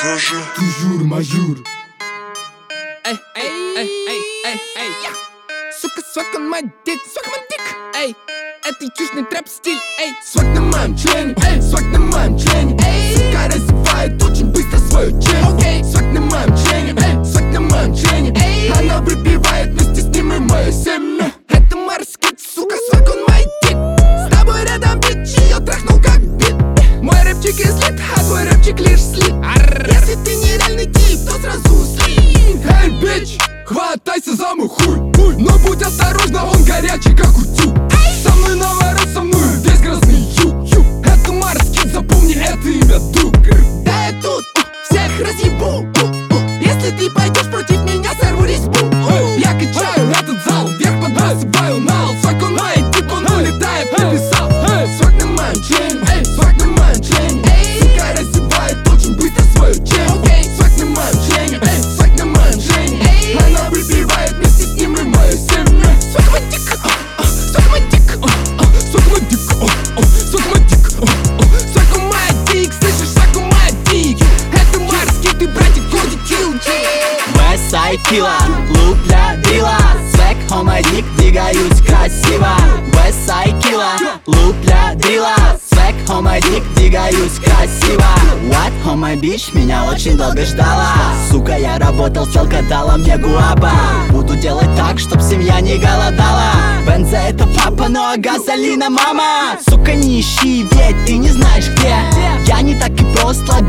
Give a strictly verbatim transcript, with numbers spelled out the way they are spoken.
Projet. Toujours majeur. Ey, ey, ey, ey, ey, ey, я. Сука, свак on my dick, свак my dick. Эй, это южный трэп-стиль. Эй, свак на моем члене, эй, свак на моем члене. Эй, сука развивает очень быстро свою челюсть. Окей, свак на моем члене, эй, свак на моем члене. Эй, она выбивает вместе с ним и мое семя. Это морский, сука, свак on my dick. С тобой рядом бич, ее трахнул как бит. Мой рэпчик излит, а твой рэпчик лишь слит. Если ты нереальный тип, то сразу слит. Эй, бич, хватайся за мой хуй, хуй. Но будь осторожна, он горячий, как утюг. Со мной наворот, со мной весь грозный ю, ю. Это морский, запомни это имя, друг. Да я тут, всех разъебу. Если ты пойдешь против меня, сорву резьбу. Я качаю этот зал, вверх подбрасываю нал. Свак он мой тип, он улетает в небеса. Свак на моем члене, эй, свак на моем члене. Эй, сука развивает очень быстро свою челюсть. окей, свак на моем члене, эй, свак на моем члене. Эй, Она выбивает вместе с ним и мое семя. свак мой дик, свак мой дик, Свак мой дик, свак мой дик, свак мой дик, слышишь, свак мой дик. Это морский, ты братик, годи килл. Westside Killa, лук для дрила. Свек, хомадик, двигаюсь красиво. Westside Killa, лук для дрила. Свек, хомадик, двигаюсь красиво. What, homie bitch, меня очень долго ждала. Сука, я работал, целка дала мне гуаба. Буду делать так, чтоб семья не голодала. Бенза это папа, но газолина мама. Сука, не ищи, ведь ты не знаешь где. Я не так и прост,